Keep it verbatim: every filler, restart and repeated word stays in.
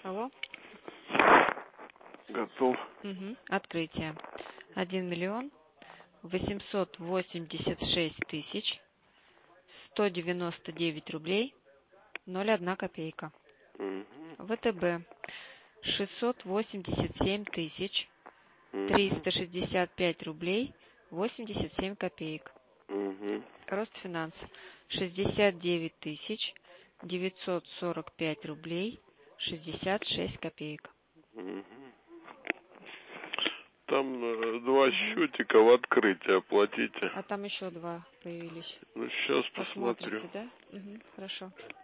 Алло. Готов. Угу. Открытие. Один миллион восемьсот восемьдесят шесть тысяч сто девяносто девять рублей ноль одна копейка. Угу. ВТБ шестьсот восемьдесят семь тысяч Угу. триста шестьдесят пять рублей восемьдесят семь копеек. Угу. Ростфинанс шестьдесят девять тысяч девятьсот сорок пять рублей шестьдесят шесть копеек. Угу. Там э, два угу. счетика в открытии оплатите. А там еще два появились. Ну, сейчас посмотрю. Посмотрите, да? Угу. Хорошо.